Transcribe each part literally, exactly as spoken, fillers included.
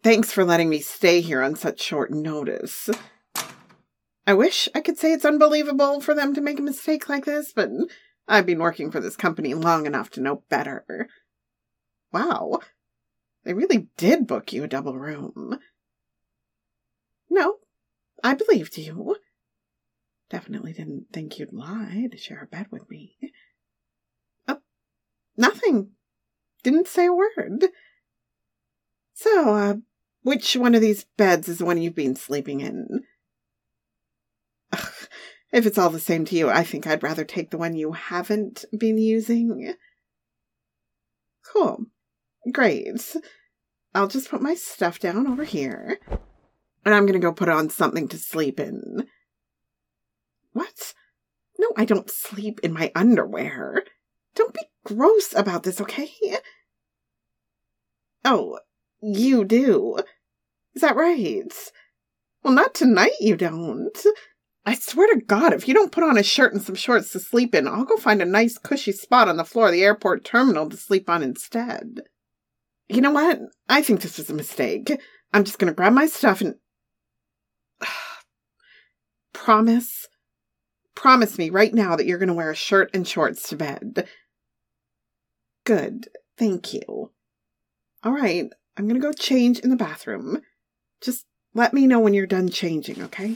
Thanks for letting me stay here on such short notice. I wish I could say it's unbelievable for them to make a mistake like this, but I've been working for this company long enough to know better. Wow, they really did book you a double room. No, I believed you. Definitely didn't think you'd lie to share a bed with me. Oh, nothing. Didn't say a word. So, uh, which one of these beds is the one you've been sleeping in? Ugh, if it's all the same to you, I think I'd rather take the one you haven't been using. Cool. Great. I'll just put my stuff down over here. And I'm gonna go put on something to sleep in. What? No, I don't sleep in my underwear. Don't be gross about this, okay? Oh, you do. Is that right? Well, not tonight you don't. I swear to God, if you don't put on a shirt and some shorts to sleep in, I'll go find a nice cushy spot on the floor of the airport terminal to sleep on instead. You know what? I think this was a mistake. I'm just gonna grab my stuff and... Promise? Promise me right now that you're gonna wear a shirt and shorts to bed. Good. Thank you. All right. I'm gonna go change in the bathroom. Just let me know when you're done changing, okay?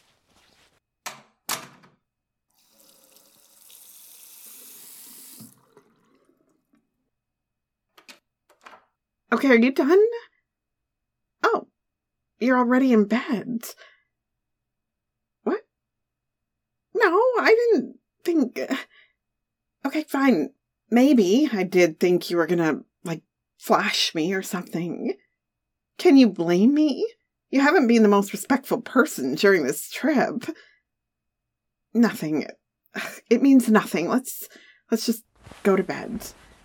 Okay, are you done? Oh, you're already in bed. What? No, I didn't think... Okay, fine. Maybe I did think you were gonna, like, flash me or something. Can you blame me? You haven't been the most respectful person during this trip. Nothing. It means nothing. Let's, let's just go to bed.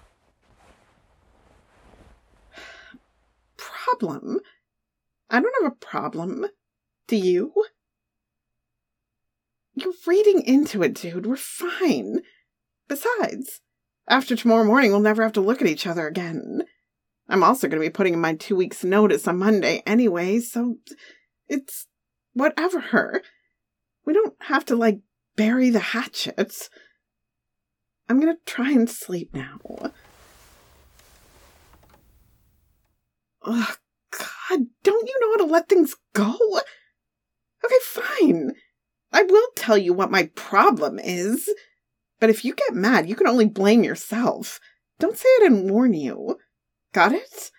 Problem? I don't have a problem. Do you? You're reading into it, dude. We're fine. Besides, after tomorrow morning, we'll never have to look at each other again. I'm also going to be putting in my two weeks' notice on Monday anyway, so it's whatever. We don't have to, like, bury the hatchet. I'm going to try and sleep now. Ugh, God, don't you know how to let things go? Okay, fine. I will tell you what my problem is. But if you get mad, you can only blame yourself. Don't say I didn't warn you. Got it?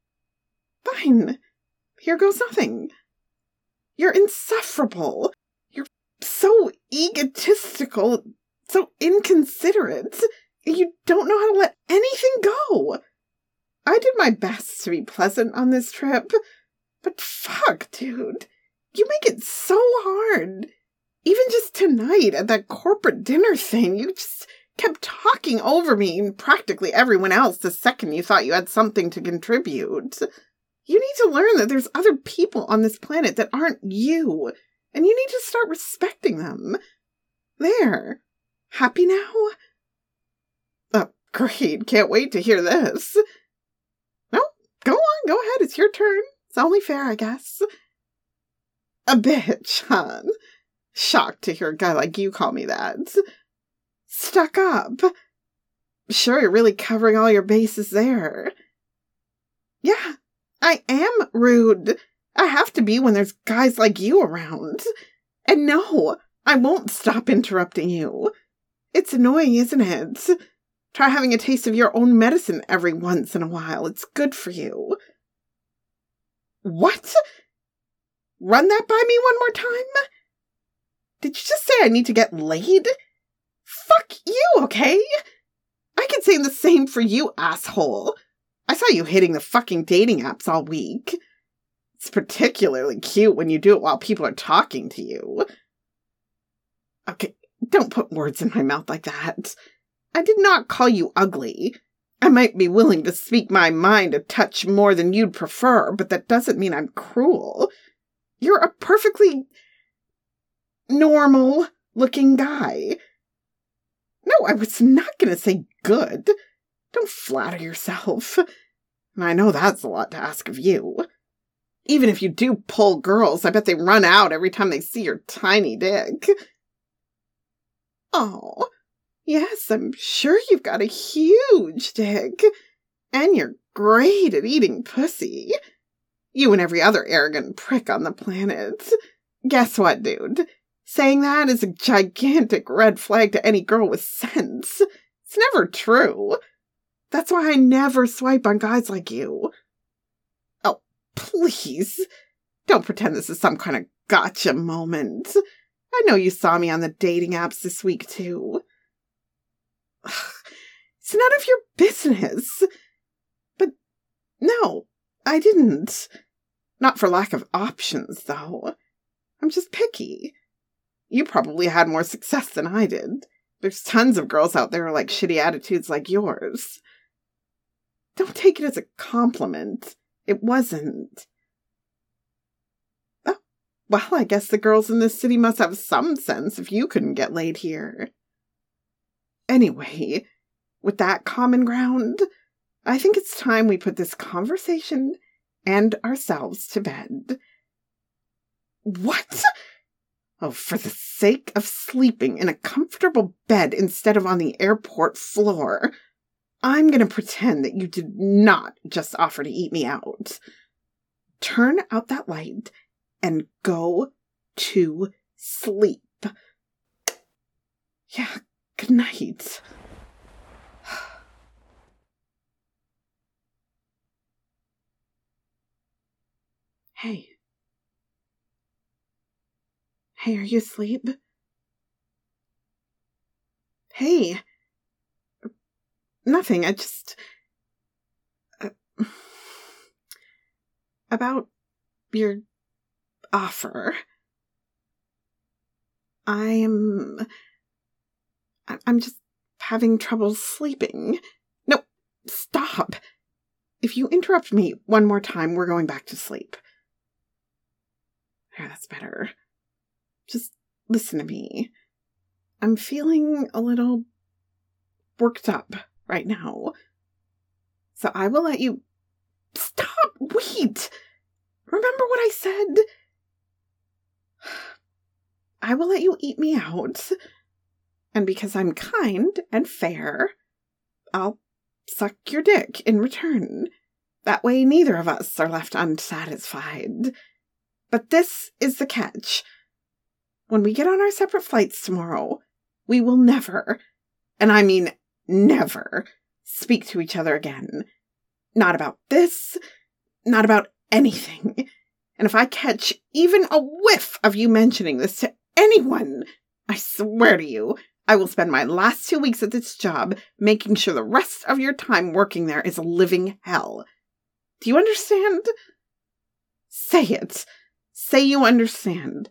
Fine. Here goes nothing. You're insufferable. You're so egotistical, so inconsiderate. You don't know how to let anything go. I did my best to be pleasant on this trip, but fuck, dude. You make it so hard. Even just tonight at that corporate dinner thing, you just kept talking over me and practically everyone else the second you thought you had something to contribute. You need to learn that there's other people on this planet that aren't you, and you need to start respecting them. There. Happy now? Oh, great. Can't wait to hear this. No, go on, go ahead. It's your turn. It's only fair, I guess. A bitch, huh? Shocked to hear a guy like you call me that. Stuck up. Sure, you're really covering all your bases there. Yeah, I am rude. I have to be when there's guys like you around. And no, I won't stop interrupting you. It's annoying, isn't it? Try having a taste of your own medicine every once in a while. It's good for you. What? Run that by me one more time? Did you just say I need to get laid? Fuck you, okay? I can say the same for you, asshole. I saw you hitting the fucking dating apps all week. It's particularly cute when you do it while people are talking to you. Okay, don't put words in my mouth like that. I did not call you ugly. I might be willing to speak my mind a touch more than you'd prefer, but that doesn't mean I'm cruel. You're a perfectly normal-looking guy. No, I was not going to say good. Don't flatter yourself. I know that's a lot to ask of you. Even if you do pull girls, I bet they run out every time they see your tiny dick. Oh, yes, I'm sure you've got a huge dick. And you're great at eating pussy. You and every other arrogant prick on the planet. Guess what, dude? Saying that is a gigantic red flag to any girl with sense. It's never true. That's why I never swipe on guys like you. Oh, please. Don't pretend this is some kind of gotcha moment. I know you saw me on the dating apps this week, too. It's none of your business. But no, I didn't. Not for lack of options, though. I'm just picky. You probably had more success than I did. There's tons of girls out there who like shitty attitudes like yours. Don't take it as a compliment. It wasn't. Oh, well, I guess the girls in this city must have some sense if you couldn't get laid here. Anyway, with that common ground, I think it's time we put this conversation and ourselves to bed. What? Oh, for the sake of sleeping in a comfortable bed instead of on the airport floor, I'm going to pretend that you did not just offer to eat me out. Turn out that light and go to sleep. Yeah, good night. Hey. Hey, are you asleep? Hey. Nothing, I just... Uh, about your offer. I'm... I'm just having trouble sleeping. No, stop. If you interrupt me one more time, we're going back to sleep. There, that's better. Just listen to me. I'm feeling a little worked up right now. So I will let you... Stop! Wait! Remember what I said? I will let you eat me out. And because I'm kind and fair, I'll suck your dick in return. That way neither of us are left unsatisfied. But this is the catch. When we get on our separate flights tomorrow, we will never, and I mean never, speak to each other again. Not about this, not about anything. And if I catch even a whiff of you mentioning this to anyone, I swear to you, I will spend my last two weeks at this job making sure the rest of your time working there is a living hell. Do you understand? Say it. Say you understand.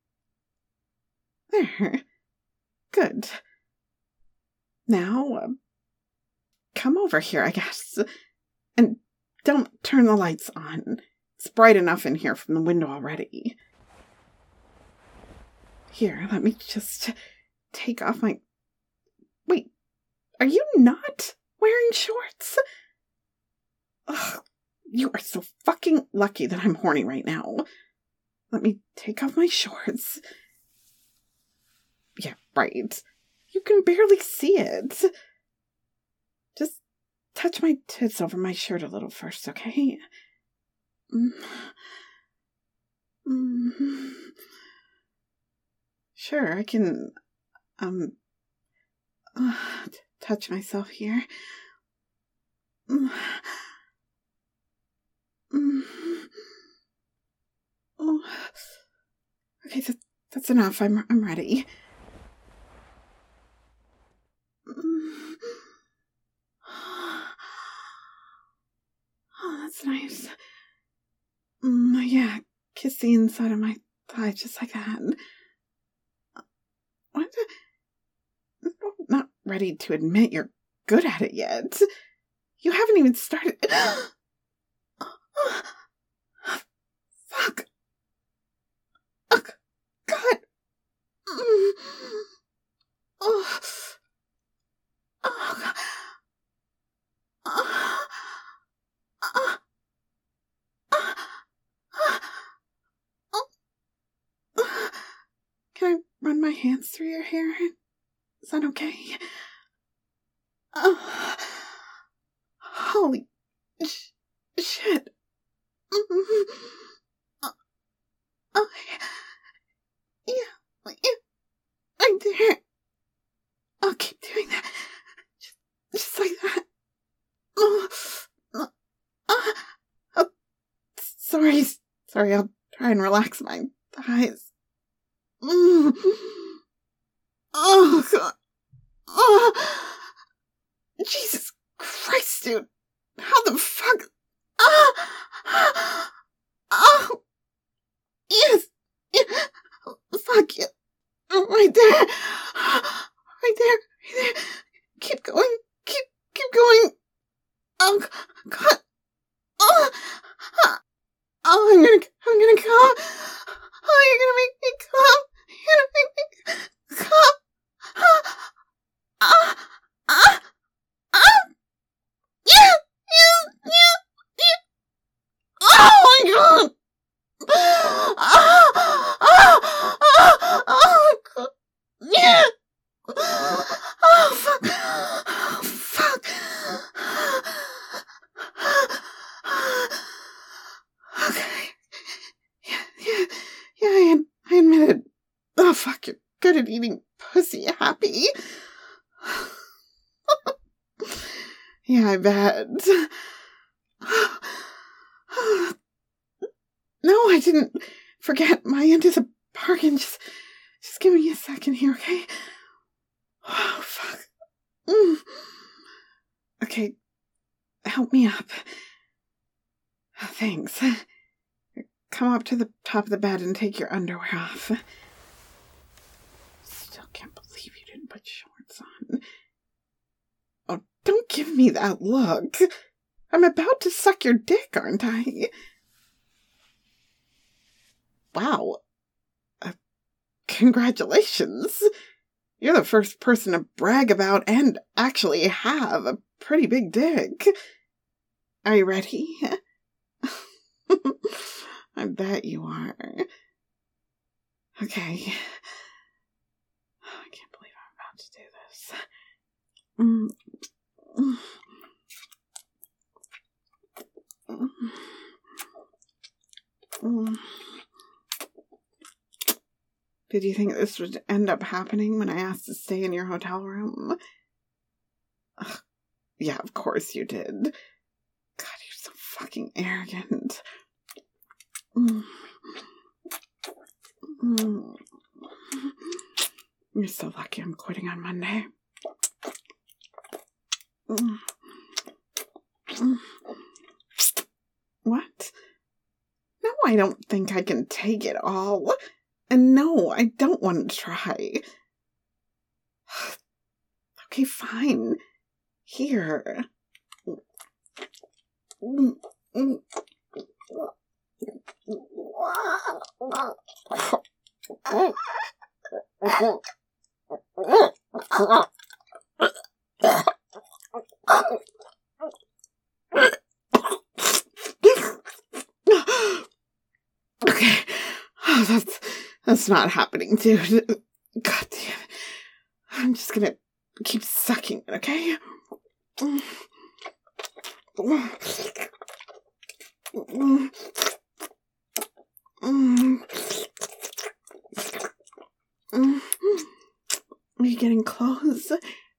There. Good. Now, uh, come over here, I guess. And don't turn the lights on. It's bright enough in here from the window already. Here, let me just take off my... Wait, are you not wearing shorts? Ugh, you are so fucking lucky that I'm horny right now. Let me take off my shorts. Yeah, right. You can barely see it. Just touch my tits over my shirt a little first, okay? Mm. Mm. Sure, I can, um, uh, t- touch myself here. Mm. Mm. Oh. Okay, that, that's enough. I'm I'm ready. Mm. Oh, that's nice. Mm, yeah, kiss the inside of my thigh just like that. What? I'm not ready to admit you're good at it yet. You haven't even started. Fuck. Oh, God. Mm. Oh. Oh, God. Oh. Oh. Oh. run my hands through your hair? Is that okay? Oh, holy sh- shit. Mm-hmm. Oh, oh, yeah, yeah, right there. I'll keep doing that. Just, just like that. Oh, oh, oh, oh, sorry, sorry, I'll try and relax my thighs. Mm. Oh, God. Oh, Jesus Christ, dude. How the fuck? Oh, oh, yes, yeah. Fuck you. Oh, right there. Right there, right there. Keep going, keep, keep going. Oh, God. Oh, oh, I'm gonna, I'm gonna come. Oh, you're gonna make me come. You're gonna make me come. Ah, ah, ah, ah. Yeah, yeah, yeah, yeah. Oh my God. Ah, ah, ah, oh my God. Yeah. Oh, fuck. Oh, fuck. Okay. Yeah, yeah, yeah, I, I admit it. Oh, fuck, you're good at eating pussy, happy. Yeah, I bet. No, I didn't forget my end of the bargain. Just, just give me a second here, okay? Oh, fuck. Mm. Okay, help me up. Oh, thanks. Come up to the top of the bed and take your underwear off. Still can't believe you didn't put shorts on. Oh, don't give me that look. I'm about to suck your dick, aren't I? Wow. Uh, congratulations. You're the first person to brag about and actually have a pretty big dick. Are you ready? I bet you are. Okay. I can't believe I'm about to do this. Mm. Mm. Did you think this would end up happening when I asked to stay in your hotel room? Ugh, yeah, of course you did. God, you're so fucking arrogant. Mm. Mm. You're so lucky I'm quitting on Monday. Mm. Mm. What? No, I don't think I can take it all. And no, I don't want to try. Okay, fine. Here. Mm. Mm. Okay. Oh, that's that's not happening, dude. God damn it. I'm just gonna keep sucking it, okay? Mm. Mm. Mm. Mm. Are you getting close?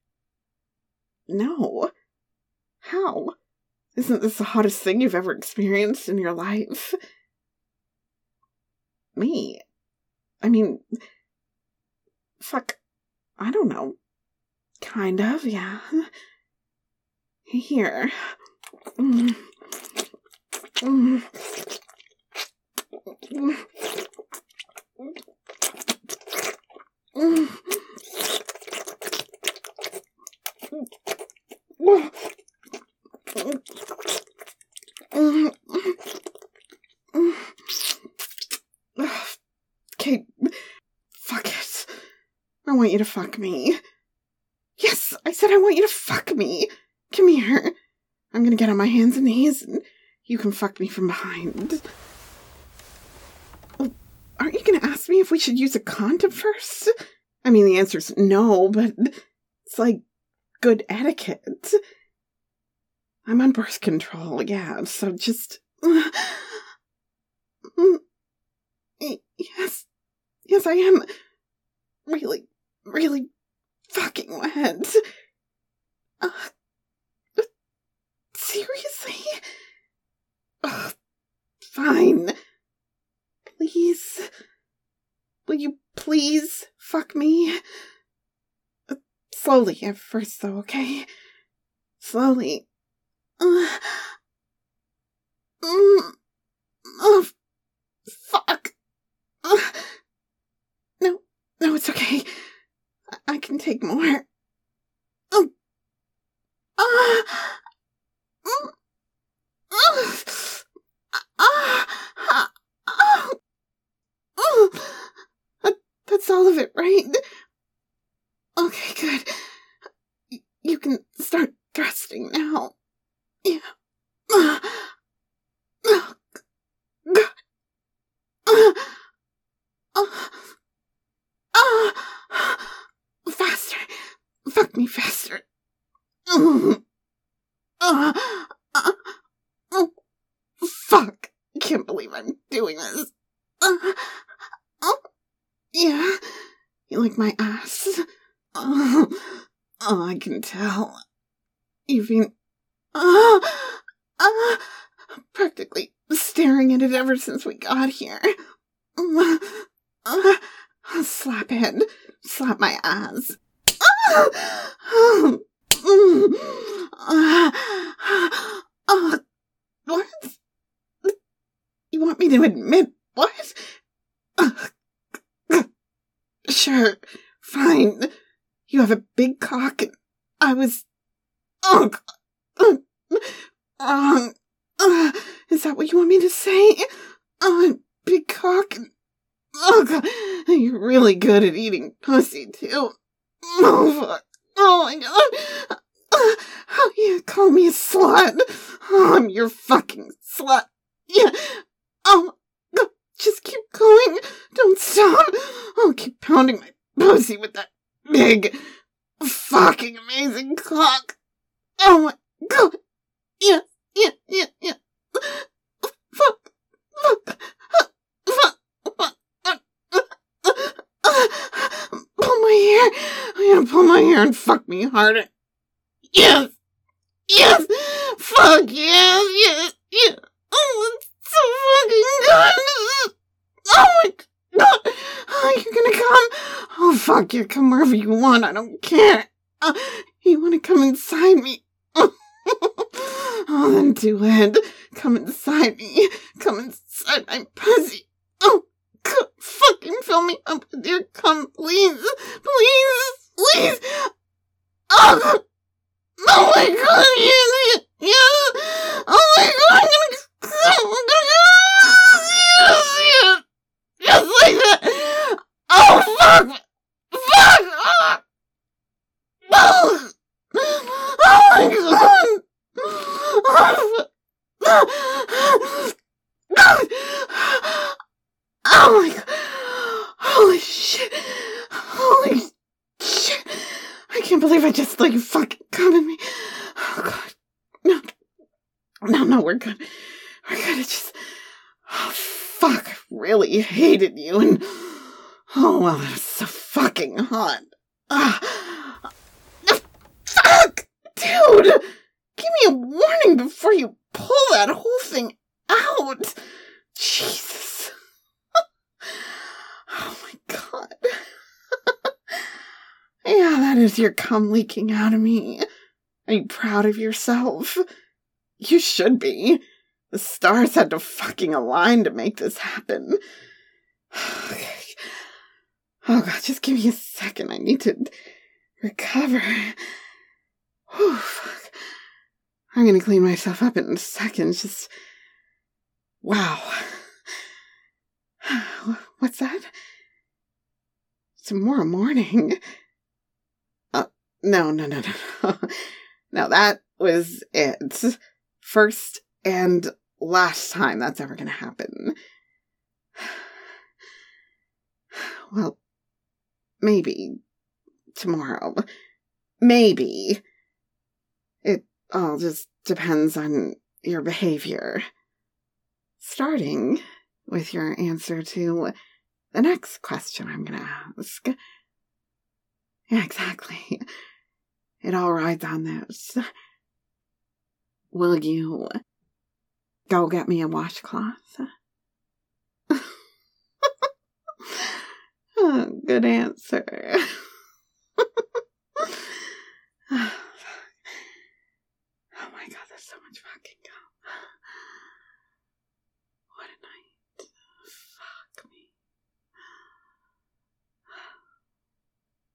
No. How? Isn't this the hottest thing you've ever experienced in your life? Me? I mean, fuck, I don't know. Kind of, yeah. Here. Mm. Mm. Mm. Mm. Mm. Mm. Okay, fuck it. I want you to fuck me. Yes, I said I want you to fuck me. Come here. I'm gonna get on my hands and knees, and you can fuck me from behind. Oh, aren't you gonna ask asked me if we should use a condom first? I mean, the answer's no, but it's like good etiquette. I'm on birth control, yeah, so just... Yes, yes, I am really, really fucking wet. Uh, seriously? Uh, fine. Please. Will you please fuck me? Uh, slowly at first, though, okay? Slowly. Uh, mm, oh, fuck. Uh, no, no, it's okay. I, I can take more. Oh. Ah. Uh, uh, uh, uh, uh, uh, uh, that's all of it, right? Okay, good. Y- you can start thrusting now. Yeah. Uh, uh, uh, uh, uh, uh, faster. Fuck me faster. Uh, uh, uh, uh, fuck. I can't believe I'm doing this. Uh, uh, yeah. You like my ass? Uh, oh, I can tell. You've been uh, uh, practically staring at it ever since we got here. Uh, uh, slap it. Slap my ass. Uh, uh, uh, uh, what? You want me to admit what? Uh, sure, fine. You have a big cock and I was... Oh, uh, wrong. Uh, is that what you want me to say? Oh, big cock and... Oh, God. You're really good at eating pussy, too. Oh, fuck. Oh, my God. Uh, how you call me a slut? Oh, I'm your fucking slut. Yeah. Oh, go. Just keep going. Don't stop. I'll keep pounding my pussy with that big, fucking amazing cock. Oh, my God. Yeah, yeah, yeah, yeah. Fuck. Fuck. Fuck. Pull my hair. I'm gonna pull my hair and fuck me harder. Yes. Yes. Fuck yes. Yes. Yes. Oh, it's so fucking good. Oh my God. Oh, you're gonna come. Oh, fuck you. Come wherever you want. I don't care. Uh, you wanna come inside me? Oh, then do it. Come inside me. Come inside my pussy. Oh, God, fucking fill me up with your cum, please. Please. Please. Oh, oh my God. Yes, yes. Oh my God. I'm gonna come. I'm gonna come. Yes, yes. Just like that. Oh, fuck. Fuck. Oh. Oh. Oh my God. Oh, oh my God. Holy shit. Holy shit. I can't believe I just let you fucking come at me. Oh, God. No. No, no, we're good. We're good. It's just... Oh, fuck. I really hated you and... Oh, well, that was so fucking hot. Uh, fuck! Dude! Give me a warning before you pull that whole thing out. Jesus. Oh my God. Yeah, that is your cum leaking out of me. Are you proud of yourself? You should be. The stars had to fucking align to make this happen. Okay. Oh God, just give me a second. I need to recover. Whew, fuck. I'm gonna clean myself up in a second. Just... Wow. What's that? Tomorrow morning? Uh, no, no, no, no. No, that was it. First and last time that's ever gonna happen. Well, maybe tomorrow. Maybe. It all just depends on your behavior. Starting with your answer to the next question I'm going to ask. Yeah, exactly. It all rides on this. Will you go get me a washcloth? Oh, good answer.